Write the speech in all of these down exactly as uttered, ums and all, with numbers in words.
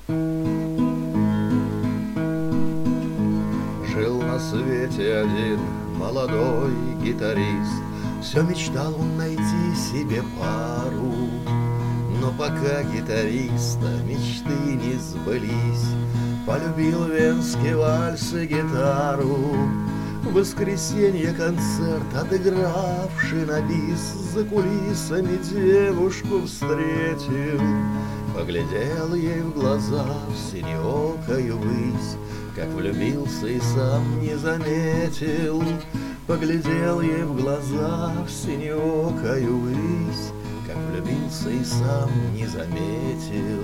Жил на свете один молодой гитарист, все мечтал он найти себе пару. Но пока гитариста мечты не сбылись, полюбил венский вальс и гитару. В воскресенье концерт, отыгравший на бис, за кулисами девушку встретил. Поглядел ей в глаза, в синеокою высь, как влюбился и сам не заметил. Поглядел ей в глаза, в синеокою высь, как влюбился и сам не заметил.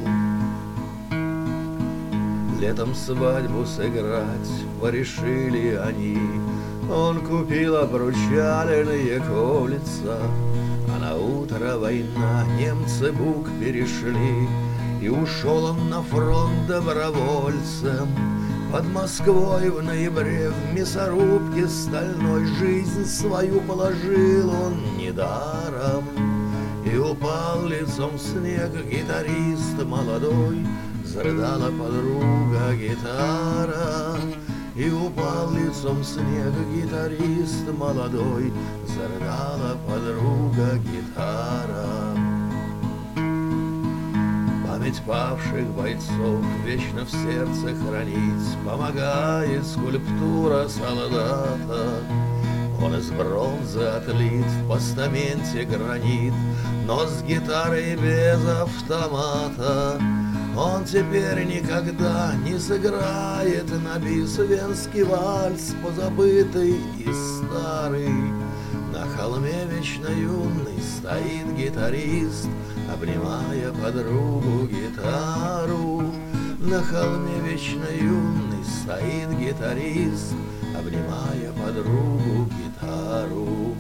Летом свадьбу сыграть порешили они. Он купил обручальные кольца, а на утро война, немцы Буг перешли, и ушел он на фронт добровольцем. Под Москвой в ноябре в мясорубке стальной жизнь свою положил он недаром. И упал лицом в снег гитарист молодой, зарыдала подруга гитара. И упал лицом в снег гитарист молодой, зарыдала подруга гитара. Память павших бойцов вечно в сердце хранить помогает скульптура солдата. Он из бронзы отлит, в постаменте гранит, но с гитарой без автомата. Он теперь никогда не сыграет на бис венский вальс, позабытый и старый. На холме вечно юный стоит гитарист, обнимая подругу гитару. На холме вечно юный стоит гитарист, обнимая подругу гитару.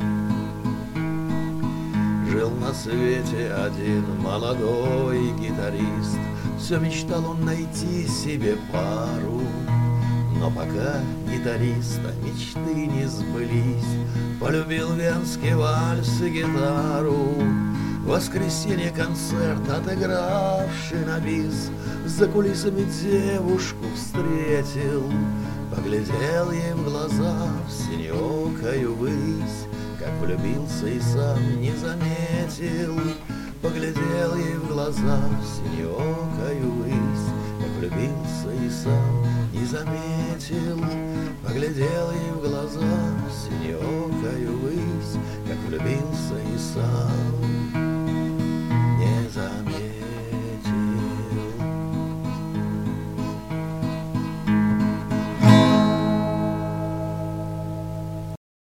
Жил на свете один молодой гитарист, все мечтал он найти себе пару. Но пока гитариста мечты не сбылись, полюбил венский вальс и гитару. В воскресенье концерт, отыгравший на бис, за кулисами девушку встретил. Поглядел ей в глаза, в синеокою высь, как влюбился и сам не заметил. Поглядел ей в глаза, в синеокою высь, как влюбился и сам не заметил. Поглядел ей в глаза, в синеокою высь, как влюбился и сам не заметил.